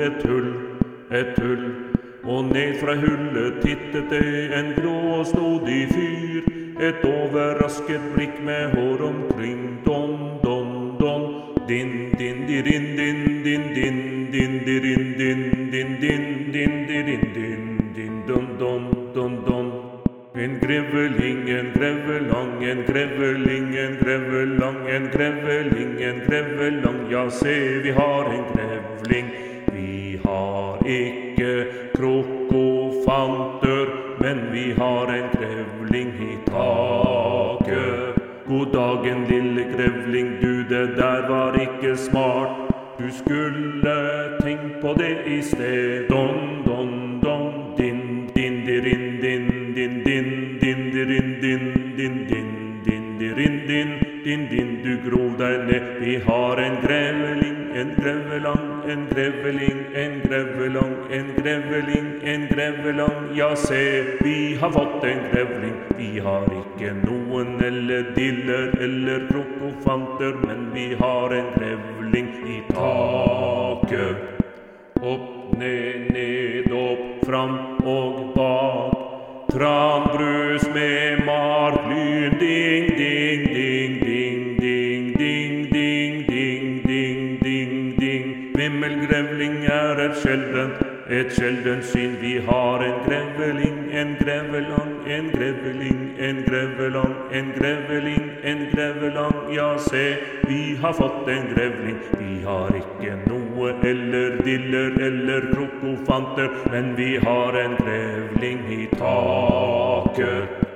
et hull, og ned fra hullet tittet det en grå og snodig fyr, et overrasket blikk med hår omkring, don, don, don, din, din, din, din, din, din, din, din, din, din, din, din, din, din, din, don, don, don, don. En greveling, en grevelang, en greveling, en grevelang, en greveling, en grevelang, ja se, vi har en grevling. Vi har ikke krokofanter, men vi har en grevling i taket. God dagen, lille grevling, du, det der var ikke smart. Du skulle tenkt på det i sted. Don, don, don, din, din, din, din, din, din, din, din, din, din, din, din, din, din, din, din, du grov deg ned. Vi har en greveling, en grevelang, en greveling, en grevelang, en greveling, en grevelang, ja se, vi har fått en grevling. Vi har ikke noen eller diller eller krokofanter, men vi har en grevling i taket. Opp, ned, ned, opp, fram og bak. Tranbrus med marklyn, ding, ding, ding, ding, ding, ding, ding, ding, ding, ding, ding. Vimmelgrevling er et sjeldent syn. Vi har en greveling, en grevelang, en greveling, en grevelang, en greveling, en grevelang, ja se, vi har fått en grevling. Vi har ikke noe eller diller eller krokofanter, men vi har en grevling i taket.